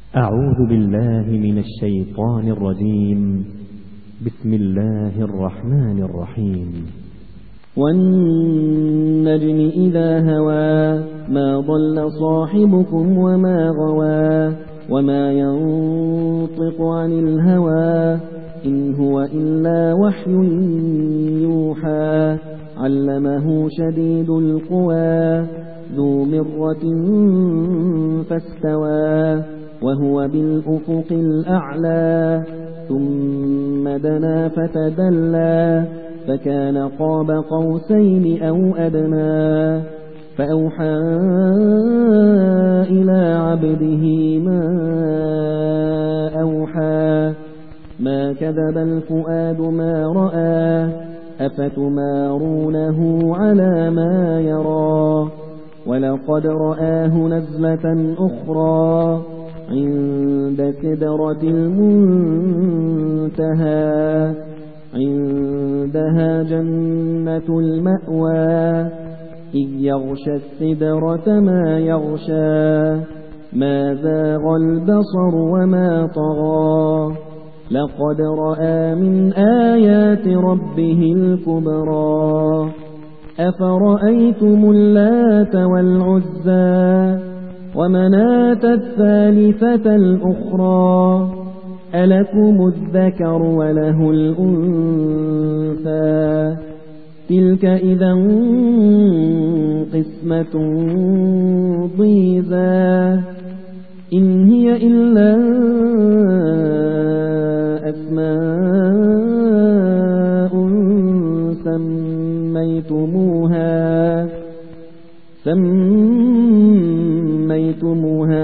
أعوذ بالله من الشيطان الرجيم. بسم الله الرحمن الرحيم. والنجم إذا هوى ما ضل صاحبكم وما غوى وما ينطق عن الهوى إن هو إلا وحي يوحى علمه شديد القوى ذو مرة فاستوى وهو بالأفق الأعلى ثم دنا فتدلى فكان قاب قوسين أو أدنى فأوحى إلى عبده ما أوحى ما كذب الفؤاد ما رأى أفتمارونه على ما يرى ولقد رآه نزلة أخرى عند سدرة المنتهى عندها جنة المأوى إذ يغشى السدرة ما يغشى ما زاغ البصر وما طغى لقد رأى من آيات ربه الكبرى أفرأيتم اللات والعزى ومناة الثالثة الأخرى ألكم الذكر وله الأنثى تلك إذا قسمة ضيزى إن هي إلا أسماء سميتموها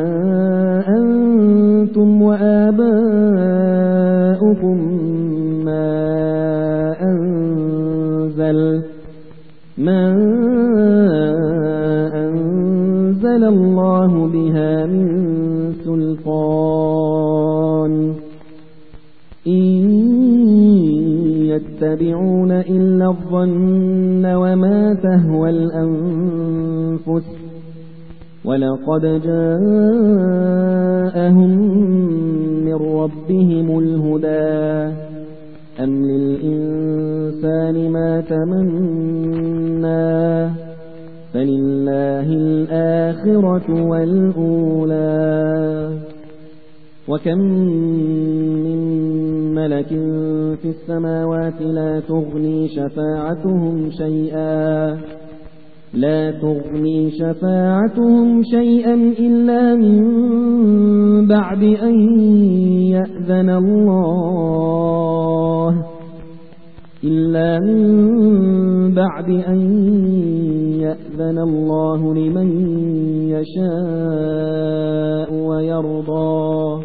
أنتم وآباؤكم ما أنزل الله بها من سلطان إن يتبعون إلا الظن وما تهوى الأنفس ولقد جاءهم من ربهم الهدى أم للإنسان ما تمنى فلله الآخرة والأولى وكم من ملك في السماوات لا تغني شفاعتهم شيئا إلا من بعد أن يأذن الله لمن يشاء ويرضى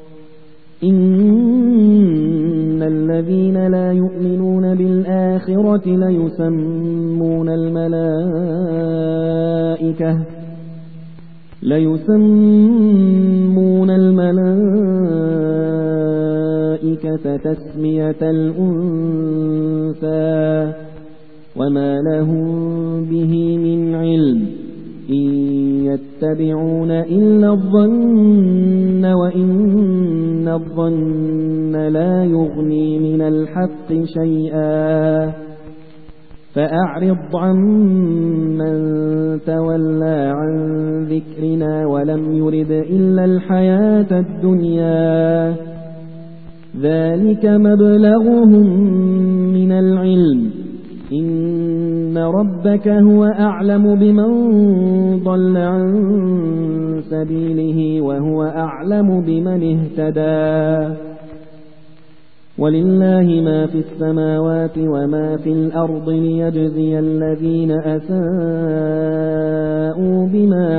إن الذين لا يؤمنون بالآخرة ليسمون الملائكة تسمية الأنثى وما لهم به من علم إن يتبعون إلا الظن وإن الظن لا يغني من الحق شيئا فأعرض عن من تولى عن ذكرنا ولم يرد إلا الحياة الدنيا ذلك مبلغهم من العلم إن ربك هو أعلم بمن ضل عن سبيله وهو أعلم بمن اهتدى ولله ما في السماوات وما في الأرض ليجزي الذين أساءوا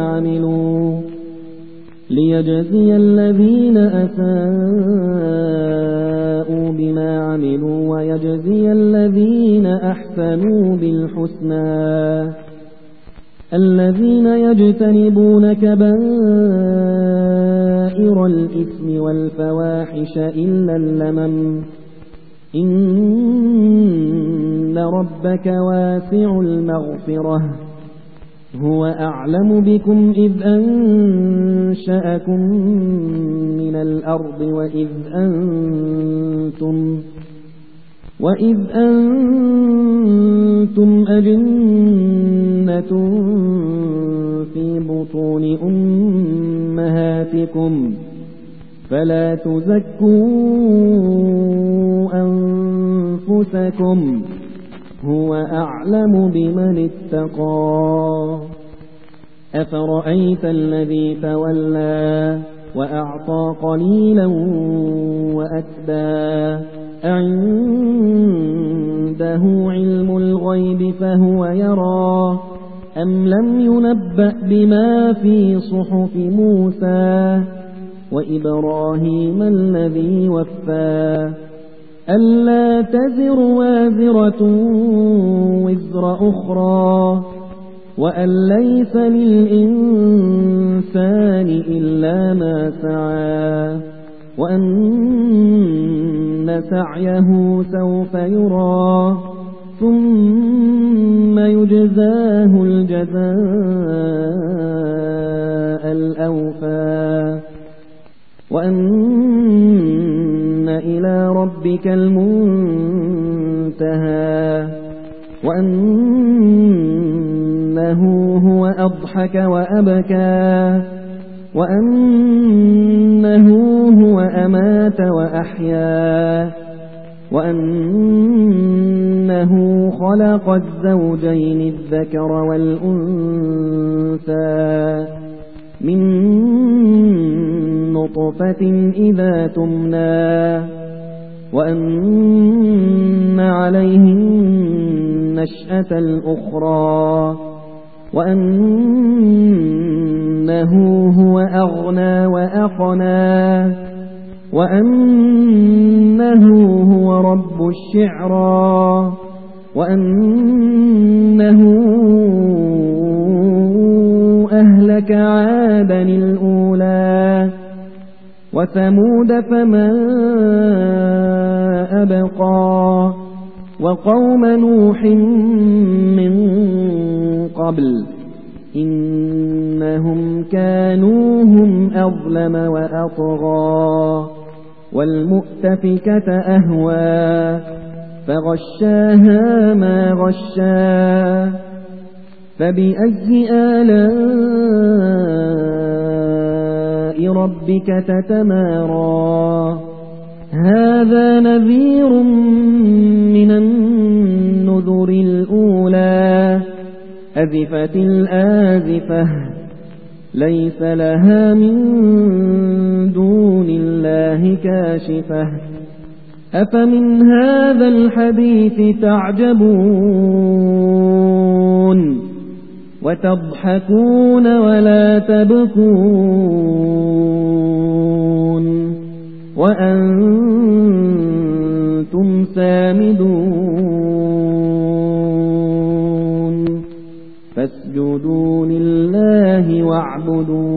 بما عملوا ويجزي الذين أحسنوا بالحسنى الذين يجتنبون كبائر الإثم والفواحش إلا اللمم إن ربك واسع المغفرة هو أعلم بكم إذ أنشأكم من الأرض وإذ أنتم أجنة في بطون أمهاتكم فلا تزكوا أنفسكم هو أعلم بمن اتقى أفرأيت الذي تولى وأعطى قليلا وأكدى أعنده علم الغيب فهو يرى أم لم ينبأ بما في صحف موسى وإبراهيم الذي وفى ألا تزر وازرة وزر أخرى وأن ليس للإنسان إلا ما سعى وأن سعيه سوف يرى ثم يجزاه الجزاء الأوفى وأن إلى ربك المنتهى وأنه هو أضحك وأبكى وأنه هو أمات وأحيا وأنه خلق الزوجين الذكر والأنثى من نطفة إذا تمنى وأن عليه النشأة الأخرى وأنه هو أغنى وأقنى وأنه هو رب الشعرى وأنه أهلك عادا الأولى وثمود فما أبقى وقوم نوح من قبل إنهم كانوا هم أظلم وأطغى والمؤتفكة أهوى فغشاها ما غشا فبأي آلاء ربك تتمارى هذا نذير من النذر الأولى أزفت الآزفة ليس لها من دون الله كاشفة أفمن هذا الحديث تعجبون وتضحكون ولا تبكون وأنتم سامدون فاسجدوا لله واعبدوا